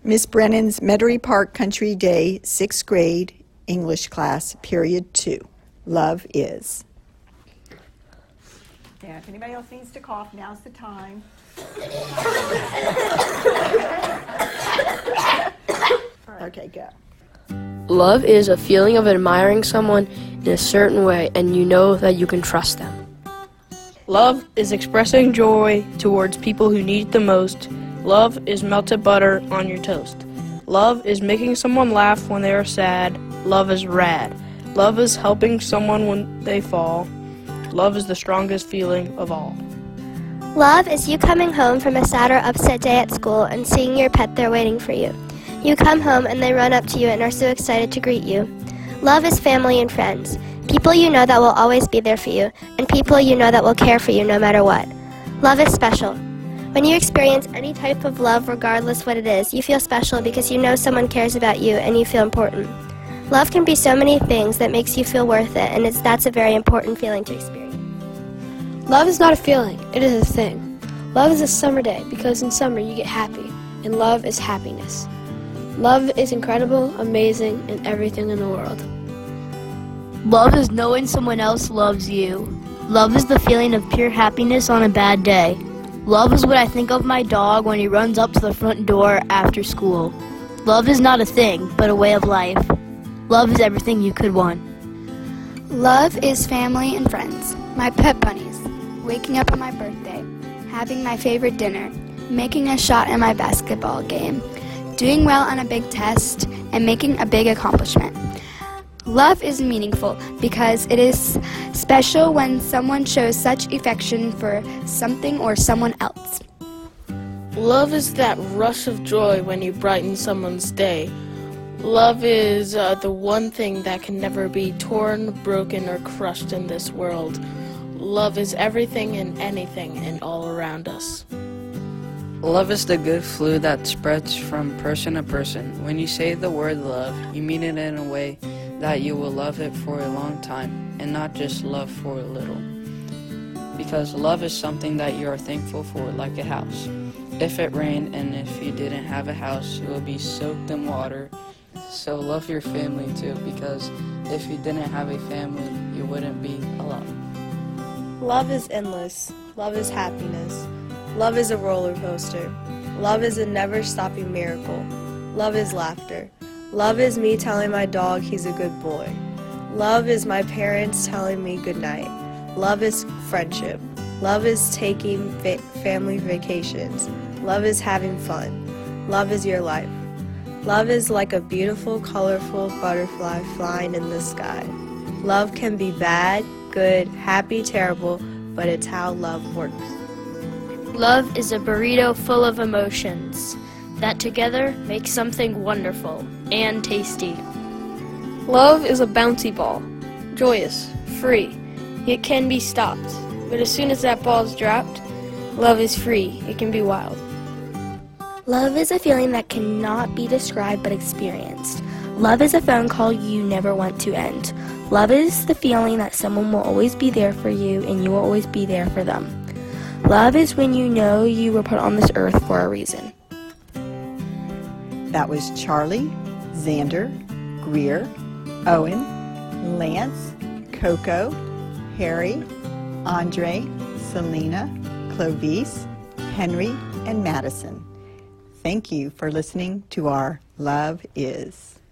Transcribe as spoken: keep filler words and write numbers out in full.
Miss Brennan's Metairie Park Country Day, sixth grade, English class, period two. Love is. Yeah, if anybody else needs to cough, now's the time. Okay, go. Love is a feeling of admiring someone in a certain way, and you know that you can trust them. Love is expressing joy towards people who need it the most. Love is melted butter on your toast. Love is making someone laugh when they are sad. Love is rad. Love is helping someone when they fall. Love is the strongest feeling of all. Love is you coming home from a sad or upset day at school and seeing your pet there waiting for you. You come home and they run up to you and are so excited to greet you. Love is family and friends. People you know that will always be there for you, and people you know that will care for you no matter what. Love is special. When you experience any type of love, regardless what it is, you feel special because you know someone cares about you and you feel important. Love can be so many things that makes you feel worth it, and it's, that's a very important feeling to experience. Love is not a feeling, it is a thing. Love is a summer day because in summer you get happy, and love is happiness. Love is incredible, amazing, and everything in the world. Love is knowing someone else loves you. Love is the feeling of pure happiness on a bad day. Love is what I think of my dog when he runs up to the front door after school. Love is not a thing, but a way of life. Love is everything you could want. Love is family and friends. My pet bunnies. Waking up on my birthday. Having my favorite dinner. Making a shot in my basketball game. Doing well on a big test. And making a big accomplishment. Love is meaningful because it is special when someone shows such affection for something or someone else. Love is that rush of joy when you brighten someone's day. Love is uh, the one thing that can never be torn, broken, or crushed in this world. Love is everything and anything and all around us. Love is the good flu that spreads from person to person. When you say the word love, you mean it in a way that you will love it for a long time, and not just love for a little. Because love is something that you are thankful for, like a house. If it rained and if you didn't have a house, you will be soaked in water. So love your family too, because if you didn't have a family, you wouldn't be alone. Love is endless. Love is happiness. Love is a roller coaster. Love is a never-stopping miracle. Love is laughter. Love is me telling my dog he's a good boy. Love is my parents telling me good night. Love is friendship. Love is taking va- family vacations. Love is having fun. Love is your life. Love is like a beautiful, colorful butterfly flying in the sky. Love can be bad, good, happy, terrible, but it's how love works. Love is a burrito full of emotions that together make something wonderful and tasty. Love is a bouncy ball, joyous, free. It can be stopped, but as soon as that ball is dropped, love is free. It can be wild. Love is a feeling that cannot be described but experienced. Love is a phone call you never want to end. Love is the feeling that someone will always be there for you and you will always be there for them. Love is when you know you were put on this earth for a reason. That was Charlie, Xander, Greer, Owen, Lance, Coco, Harry, Andre, Selena, Clovis, Henry, and Madison. Thank you for listening to our Love Is.